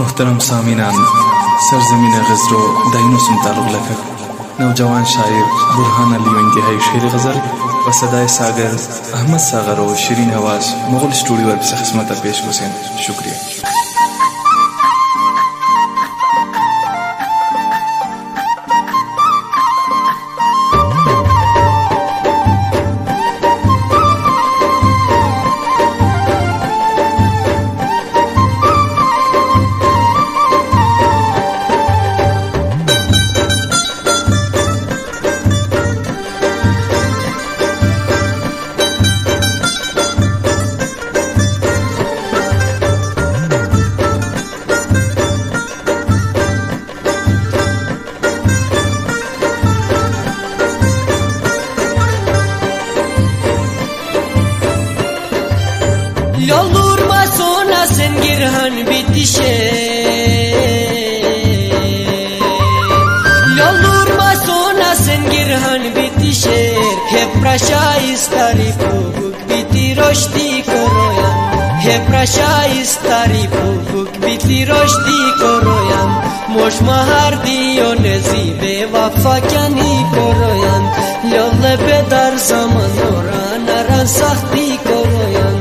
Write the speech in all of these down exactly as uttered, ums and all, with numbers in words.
محترم سامینان سرزمین غزر و داینوس متعلق لکه نوجوان شاعر برهان علی و انتهایی شعر غزل و صدای ساگر احمد ساغر و شیرین حواس مغل اسٹوڈیو ور پس خدمت پیش گسین. شکریہ. Yolurma sonrasın girhan bitişe Yolurma sonrasın girhan bitişe Hep praşa istari pubuk biti roşti koroyan Hep praşa istari pubuk biti roşti koroyan Moş mahar diyo nezibe vafakani koroyan Yolle bedar zaman oran aran sahti koroyan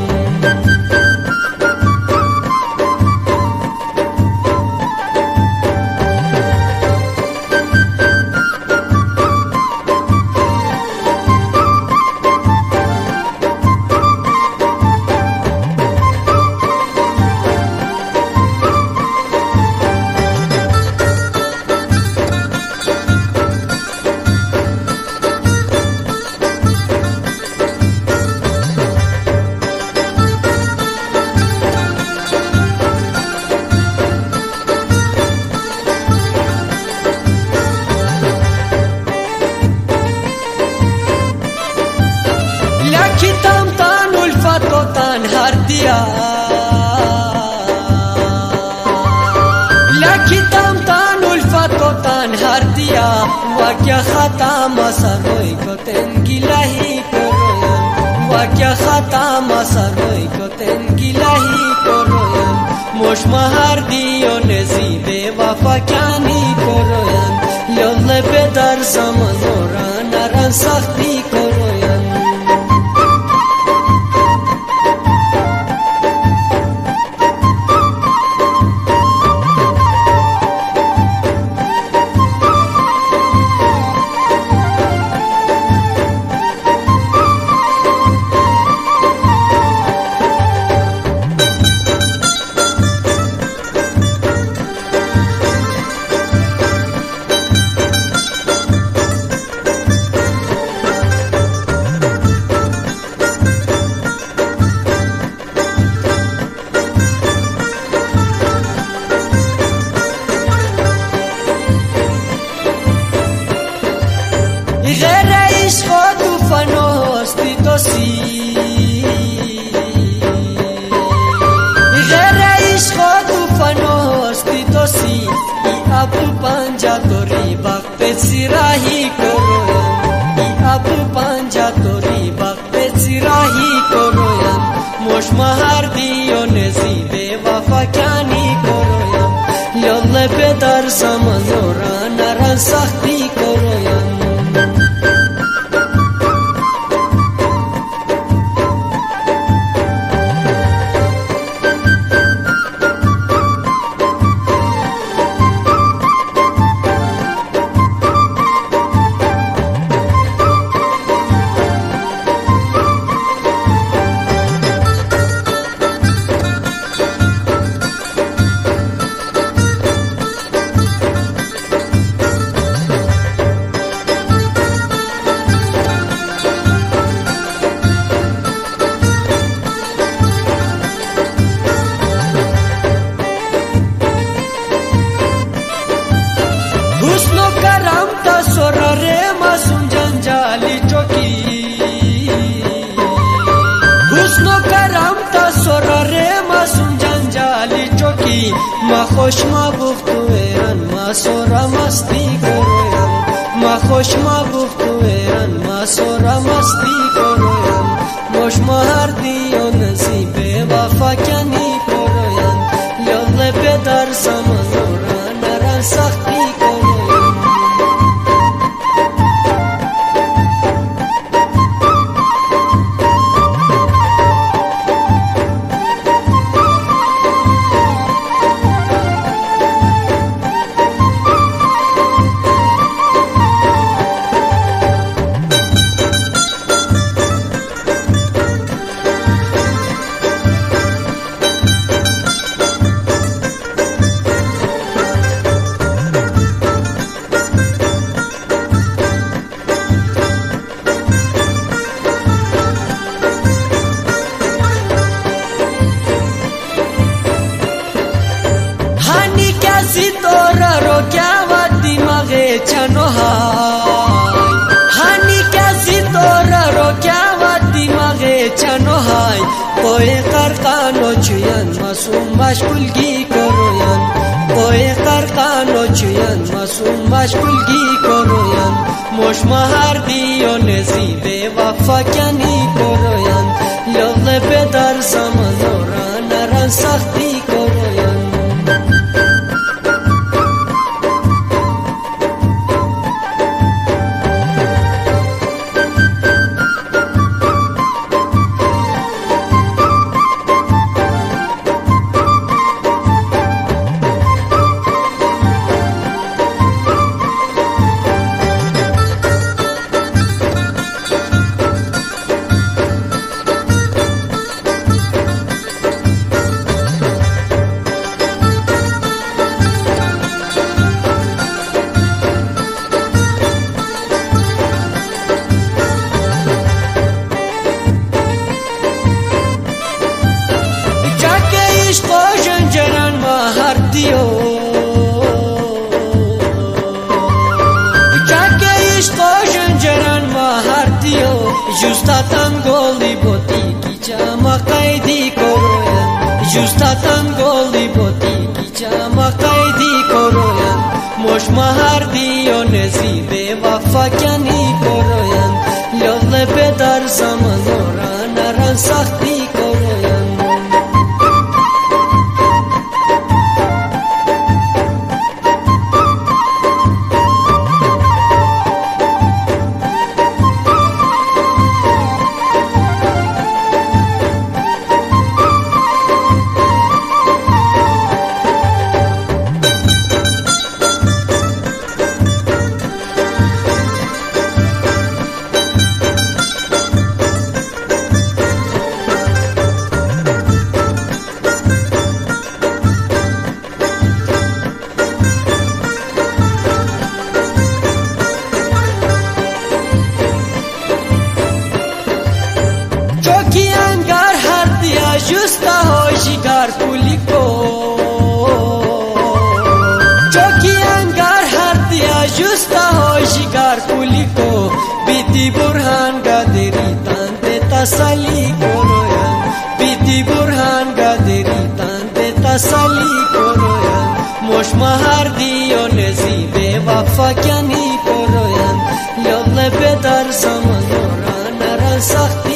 Lakitam tan ulfato tan hardiya Lakitam tan ulfato tan hardiya Vakya khata masaroi ko ten gilahi koroyan Vakya khata masaroi ko ten gilahi koroyan Mosh mahar diyo nezibe wafa kyani koroyan Yolle bedar zaman oran aran sakhti koroyan غیر عشق و طوفان و هستی تو سی غیر عشق و طوفان و هستی تو سی ای ابو پنجا توری وقت سراحی کرویم ای ابو پنجا توری وقت سراحی کرویم مش مهر دیو نزیبه وفا کنی کرویم یاله بدر زمان نوران نران سختی کرویم Husno karam ta sorare masun janjali choki Husno karam ta sorare masun janjali choki Ma khosh ma buftu eran ma sora masti koroyan Ma khosh ma buftu eran ma sora masti koroyan Mosh mahar diyo nasibe wafa kyani koroyan Yolle be به در زمان را نران سختی کنم. کسی تورا رو کیا دماغ چنو های هنی کسی تورا رو کیا دماغ چنو های کوئی قرقانو چویان مسوم مشغولگی کرویان کوئی قرقانو چویان مسوم مشغولگی کرویان مش مهر دیو نزیبه وفا کنی کرویان لغل به در زمان را نران سختی کرویان. Justa tangoli boti ki chama kaidi koroyan Justa tangoli boti ki chama kaidi koroyan Mosh mahar diyo nezibe wafa kyani koroyan Lovle bedar zaman ora naran sakhti koroyan. Justa hoje gar puliko Choki angar hartia justa hoje gar puliko Biti burhan gaderi tante tasali koroyan Biti burhan gaderi tante tasali koroyan Mosh mahar diyo nezibe wafa kyani koroyan Lovle bedar zaman ora naran sakhti